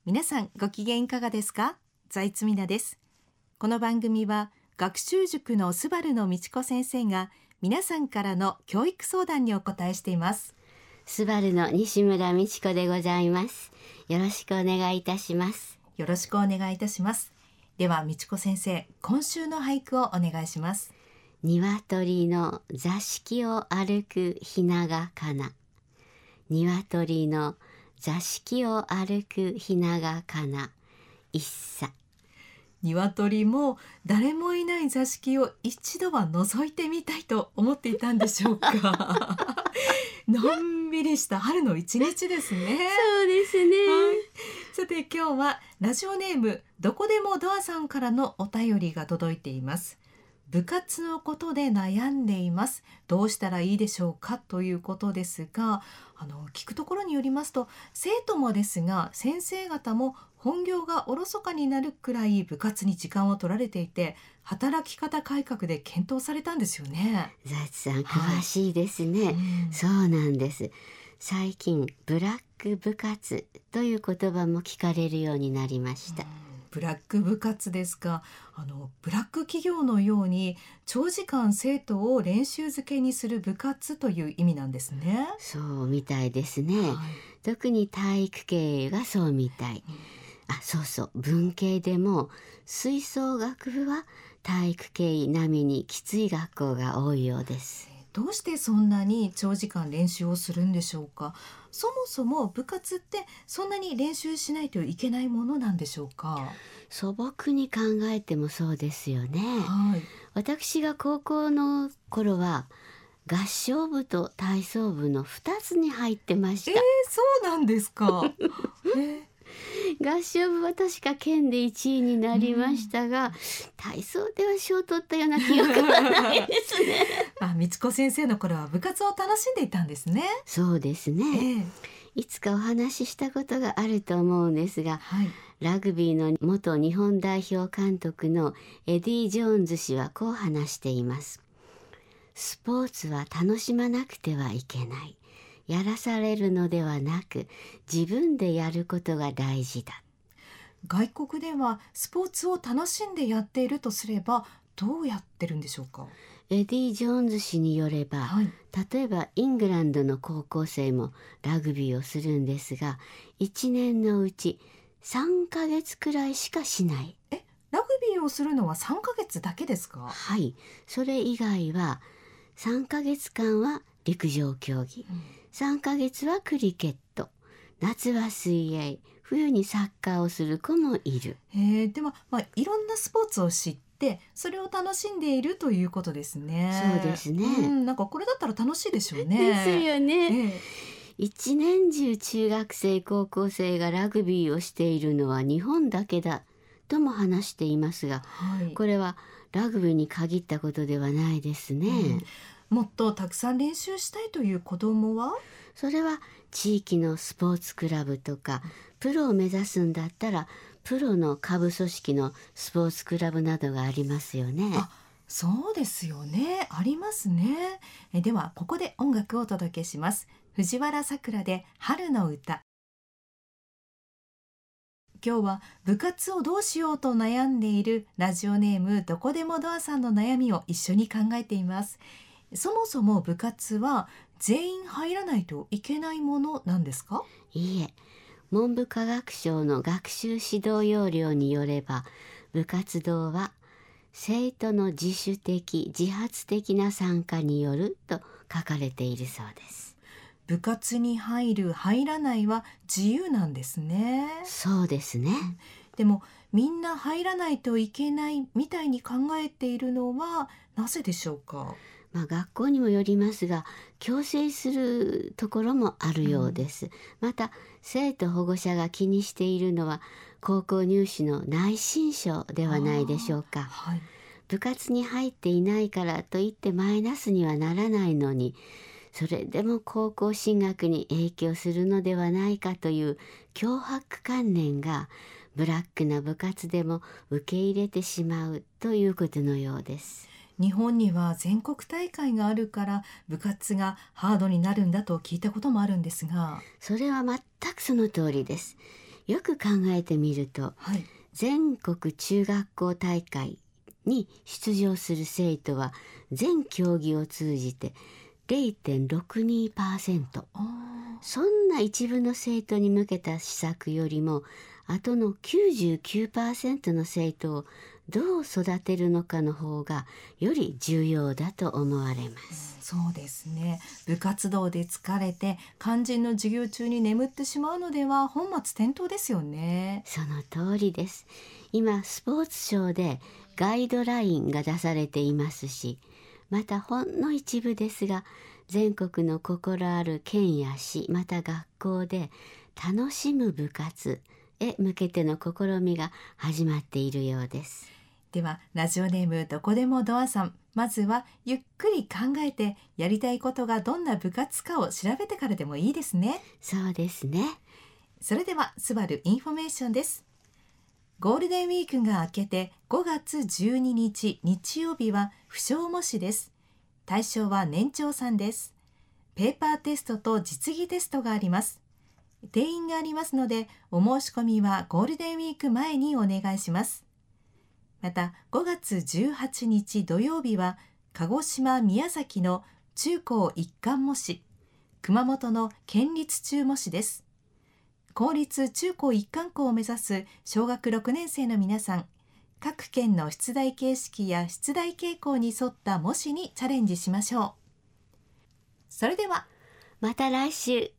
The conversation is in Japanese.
皆さんご機嫌いかがですか？財津美奈です。この番組は学習塾のスバルの道子先生が皆さんからの教育相談にお答えしています。 スバルの西村美智子でございます。よろしくお願いいたします。 よろしくお願いいたします。では道子先生、今週の俳句をお願いします。 鶏の座敷を歩くひながかな。鶏の座敷を歩くひながかな。一茶。 鶏も誰もいない座敷を一度は覗いてみたいと思っていたんでしょうか？のんびりした春の一日ですね。 そうですね、 さて今日はラジオネームどこでもドアさんからのお便りが届いています。部活のことで悩んでいます。どうしたらいいでしょうかということですが、聞くところによりますと、生徒もですが先生方も本業がおろそかになるくらい部活に時間を取られていて、働き方改革で検討されたんですよね。 財津さん詳しいですね、そうなんです。最近ブラック部活という言葉も聞かれるようになりました。 ブラック部活ですが、ブラック企業のように長時間生徒を練習漬けにする部活という意味なんですね。 そうみたいですね、特に体育系がそうみたい、そうそう、文系でも吹奏楽部は体育系並みにきつい学校が多いようです。 どうしてそんなに長時間練習をするんでしょうか？そもそも部活ってそんなに練習しないといけないものなんでしょうか？ 素朴に考えてもそうですよね、私が高校の頃は合唱部と体操部の2つに入ってました。 そうなんですか。 合唱部は確か県で1位になりましたが、体操では賞を取ったような記憶はないですね。 道子先生の頃は部活を楽しんでいたんですね。 そうですね、いつかお話ししたことがあると思うんですが、ラグビーの元日本代表監督のエディ・ジョーンズ氏はこう話しています。スポーツは楽しまなくてはいけない。やらされるのではなく、自分でやることが大事だ。 外国ではスポーツを楽しんでやっているとすれば、どうやってるんでしょうか？ エディ・ジョーンズ氏によれば、例えばイングランドの高校生もラグビーをするんですが、1年のうち3ヶ月くらいしかしない。 ラグビーをするのは3ヶ月だけですか？ はい、それ以外は3ヶ月間は陸上競技、3ヶ月はクリケット、夏は水泳、冬にサッカーをする子もいる。 でも、いろんなスポーツを知ってそれを楽しんでいるということですね。 そうですね、 なんかこれだったら楽しいでしょうね。 ですよね、一年中中学生高校生がラグビーをしているのは日本だけだとも話していますが、これはラグビーに限ったことではないですね、 もっとたくさん練習したいという子どもは、 それは地域のスポーツクラブとか、プロを目指すんだったらプロの下部組織のスポーツクラブなどがありますよね。 そうですよね、ありますね。ではここで音楽をお届けします。藤原さくらで春の歌。今日は部活をどうしようと悩んでいるラジオネームどこでもドアさんの悩みを一緒に考えています。そもそも部活は全員入らないといけないものなんですか？ いいえ、文部科学省の学習指導要領によれば、部活動は生徒の自主的自発的な参加によると書かれているそうです。 部活に入る入らないは自由なんですね。 そうですね、 でもみんな入らないといけないみたいに考えているのはなぜでしょうか？ 学校にもよりますが、強制するところもあるようです、また生徒保護者が気にしているのは高校入試の内申書ではないでしょうか。部活に入っていないからといってマイナスにはならないのに、それでも高校進学に影響するのではないかという強迫観念がブラックな部活でも受け入れてしまうということのようです。 日本には全国大会があるから部活がハードになるんだと聞いたこともあるんですが、 それは全くその通りです。 よく考えてみると、 はい、 全国中学校大会に出場する生徒は全競技を通じて 0.62%。そんな一部の生徒に向けた施策よりも、後の 99% の生徒をどう育てるのかの方がより重要だと思われます。 そうですね。部活動で疲れて肝心の授業中に眠ってしまうのでは本末転倒ですよね。 その通りです。今スポーツ省でガイドラインが出されていますし、またほんの一部ですが、全国の心ある県や市、また学校で楽しむ部活へ向けての試みが始まっているようです。 ではラジオネームどこでもドアさん、まずはゆっくり考えて、やりたいことがどんな部活かを調べてからでもいいですね。 そうですね。 それではスバルインフォメーションです。ゴールデンウィークが明けて5月12日日曜日は不詳模試です。対象は年長さんです。ペーパーテストと実技テストがあります。定員がありますので、お申し込みはゴールデンウィーク前にお願いします。また5月18日土曜日は鹿児島・宮崎の中高一貫模試、熊本の県立中模試です。公立中高一貫校を目指す小学6年生の皆さん、各県の出題形式や出題傾向に沿った模試にチャレンジしましょう。それではまた来週。